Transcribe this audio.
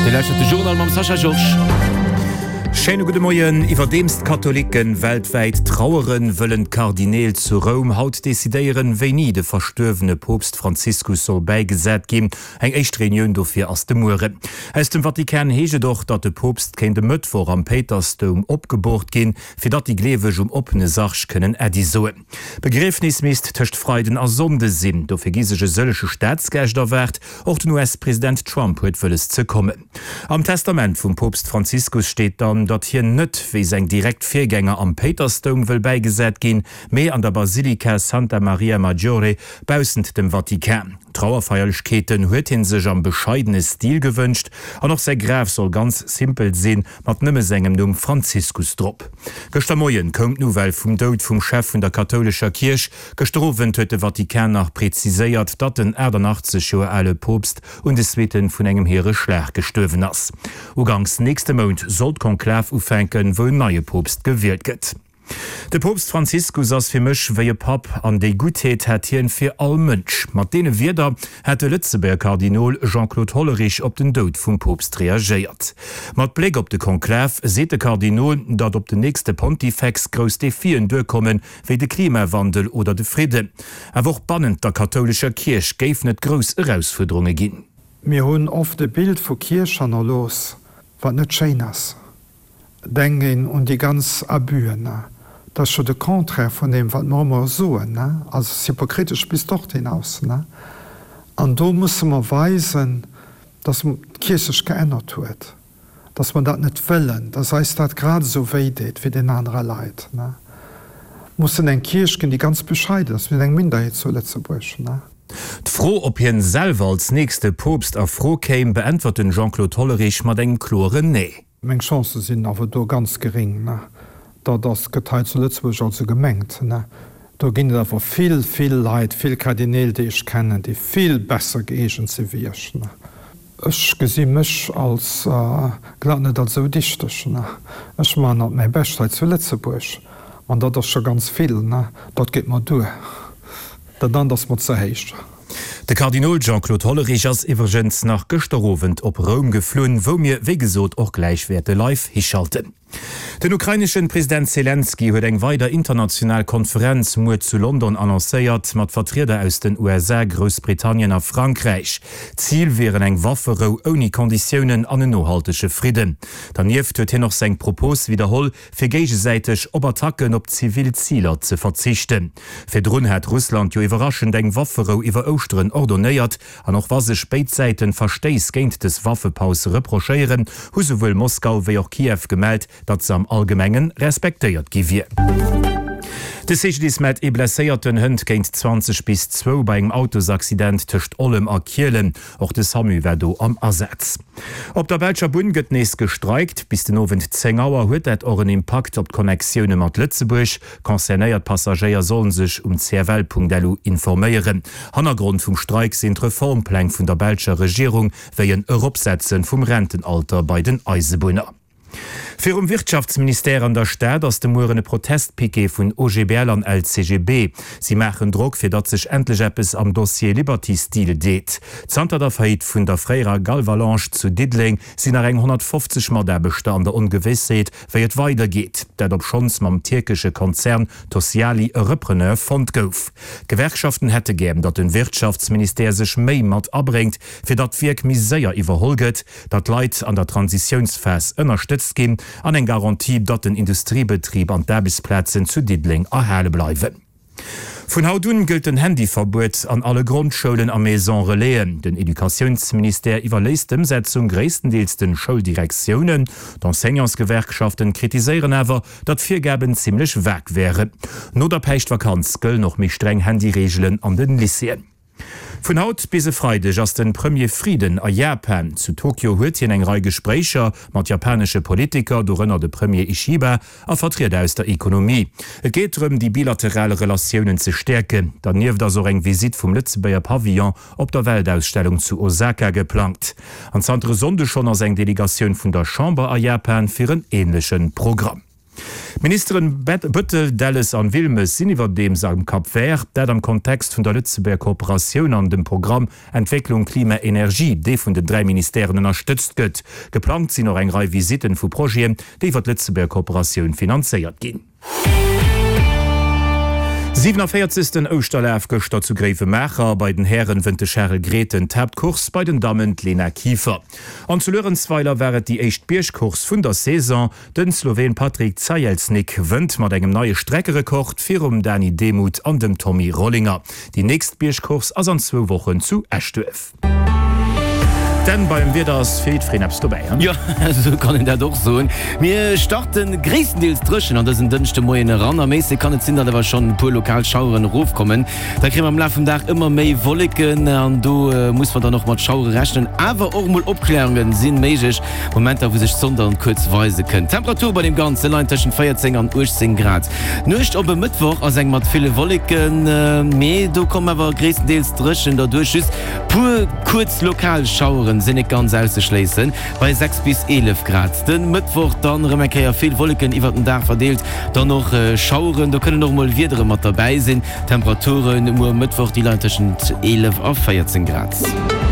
de Journal mam Sascha Josch. Schöne gute Morgen. Iwer demst Katholiken weltweit traueren wëllen Kardinal zu Rom haut desideieren wéi nie de verstöwene Popst Franziskus soll beigesät gin, eng echt Reunion dofir ass de Mure. Aus dem Vatikan hege doch, dat de Popst ken de Mët vor am Petersdom opgebohrt gin, fir dat die Glewech opene Sach kënnen soen. Begriffnismist töcht Freuden a Sonde sinn, do fir gisege sëllesche Staatsgäichter wert, och den US-Präsident Trump huet wëlles ze kommen. Am Testament vum Popst Franziskus steht dann, dat hier nett wie seg direkt Viergänger am Petersdom will beigesät gin, mé an der Basilika Santa Maria Maggiore bausend dem Vatikan. Trauerfeierlichkeiten huet hin sech am bescheidene Stil gewünscht, an noch se Graf soll ganz simpel sinn, mat nëmme segem dum Franziskus drop. Gestamoien kommt Novel vum Dod vum Chef vun der katholischer Kirch, gestrowen huet de Vatikan nach preziséiert, dat den 88 Joer alle Popst und desweten vun engem Heere Schläch gestöwen ass. Ugangs nächste Mond sollt Konklav ufänken, wo neue Popst gewählt gëtt. De Popst Franziskus ass fir mech wéi Pap an déi Gutheet het hien fir all Mënsch. Mat dee Wider het de Lützeberg Kardinol Jean-Claude Hollerich op den Dod vum Popst reagiert. Mat Blick op de Konklav seet de Kardinol, dat op de nächste Pontifex gros Defien duerkommen, wéi de Klimawandel oder de Friede. Woch bannend der katholischer Kirch géif net gros Herausforderunge ginn. Mir hunn oft de Bild vu Kirchner los, wat net Chinas. Denken und die ganz Abüen. Das ist schon der Konträr von dem, was wir soen. Also es ist hypokritisch bis dort hinaus. Und da muss man weisen, dass man die Kirche sich geändert wird. Dass man das nicht wollen. Das heißt, dass gerade so weit wie den anderen Leid. Muss in den Kirchen, die ganz bescheiden ist, wie eine Minderheit zu Lützeburg. D'Fro op hien selber als nächste Popst a Fro käm beantworten Jean-Claude Hollerich mat eng klore Nee. Mg Chance sind aber do ganz gering, da das geteilt zu Lützburg also gemengt. Da ging aber viel Leid, viel Kardinäle, die ich kenne, die viel besser geegen sie wie ich. Ich sehe mich als nicht als so dichtig. Ich meine, meine Bestzeit zu Lützburg. Und das ist schon ganz viel. Das geht mir durch. Dann das muss heißt. De Kardinal Jean-Claude Hollerich ass iwwergens nach Gösterowend op Rom geflohen, wo mir wegesot och Gleichwerte live hischalten. Den ukrainischen Präsident Zelensky huet eng weider international Konferenz Mut zu London annoncéiert mat Vertreter aus den USA, Großbritannien a Frankreich. Ziel wären eng Waffero oni Konditionen an den nohaltesche Frieden. Danief huet hin noch seg Propos wiederholl fir gegesäitech op Attacken op Zivilzieler ze verzichten. Firrun hat Russland jo iwraschend eng Waffero iwwer Osteren ordonéiert, an noch was se Spätseiten versteis géint des Waffepause reprochéieren, hu sowuel Moskau wéi auch Kiew gemeldt, dat ze am Allgemengen respektéiert giwie. De Sichtlis mat e blesséierten Hënd géint 20 bis 2 bei engem Autosaccident töcht Ollem a Kielen, och de Samu wärdo am Ersatz. Op der Belscher Bund gëtt nees gestreikt, bis den Novent 10 Auer huet et euren Impact op Konneexioune mat Lützeburg, konzernéiert Passagier sollen sech CRL.delu informéieren. Hannergrund vum Streik sind Reformpläng vun der Belscher Regierung wéi en Europsetzen vum Rentenalter bei den Eisebunner. Für Wirtschaftsminister an der Stadt aus dem morene Protestpiquet von OGBL an LCGB. Sie machen Druck für dat sich endlich etwas am Dossier Liberty Stil deet. Zter der Feit vun der Freier Galvalanche zu Didling sind eng 150 Modellbestand der Ungewissheit, wie het weitergeht, dat op schons mam türkische Konzern Tosiali Repreneur Fond gouf. Gewerkschaften hätte geben, dat den Wirtschaftsminister sich méi mat abbringt, fir dat Wirk miséier iwwerholget, dat Leiit an der Transitionsphase ënnerstützt gin, an eng Garantie, dat den Industriebetrieb an Derbisplätzen zu Didling erhelle bleiwen. Von hautun gilt ein Handyverbot an alle Grundschulen am Maison Reléen. Den Edukationsminister überlässt Umsetzung größtenteils den Schuldirektionen. D'Enseignantsgewerkschaften kritisieren aber, dass Viergaben ziemlich weg wäre. Nur der Peichtvakanz gilt noch mit streng Handyregeln an den Lyceen. Von haut bis Freitag ass den Premier Frieden a Japan. Zu Tokio huet hien eng Reihe Gesprächer mat japanische Politiker dorënner de Premier Ishiba a Vertreter aus der Ökonomie. Et geht darum, die bilaterale Relationen zu stärken. Daneben da so eng Visit vom Lützebauer Pavillon op der Weltausstellung zu Osaka geplant. An Centre Sonde schon als eng Delegation vun der Chambre a Japan fir een ähnlichen Programm. Ministerin Büttel, Dallas an Wilmes sind iwwer dem am Kap Vert, dat am Kontext vun der Lützeburg Kooperation an dem Programm Entwicklung Klimaenergie, de vun den 3 Ministerien unterstützt gëtt. Geplant sind noch eng Reihe Visiten vu Projekten, die iwwer Lützeburg Kooperation finanziert gin. 47. Osterläf gëcht zu Gräfe Mächer bei den Herren wën de Cheryl Greten Tabkurs bei den Damen Lena Kiefer. An zu Lörenzweiler wäret die echt Bierschkurs vun der Saison den Slowen Patrick Zajelsnik wënd mat engem neue Streckerekord fir Danny Demuth an dem Tommy Rollinger. Die nächst Bierschkurs as an 2 Wochen zu Ashtöf. Denn beim wir das Friedfriednaps dabei. Ja, so kann ich da doch so. Wir starten Griesendeels drschen und das sind dünnste Moine ran. Am meisten kann es sein, dass da schon ein paar Lokalschauern raufkommen. Da kriegen wir am Laufe des Tages immer mehr Wolken und da muss man dann noch mal Schauer rechnen. Aber auch mal Abklärungen sind möglich. Momente, wo sich Sonne und kurz weisen können. Temperatur bei dem Ganzen allein zwischen 14 und 18 Grad. Nicht ob am Mittwoch, also mit vielen Wolken, mehr, da kommen aber Griesendeels drschen. Dadurch ist pur kurz Lokalschauern sind nicht ganz auszuschließen bei 6 bis 11 Grad. Den Mittwoch dann remarkiert viel Wolken über den Tag verteilt, dann noch Schauern, da können noch mal wieder mit dabei sein. Temperaturen nur Mittwoch die Leute zwischen 11 auf 14 Grad.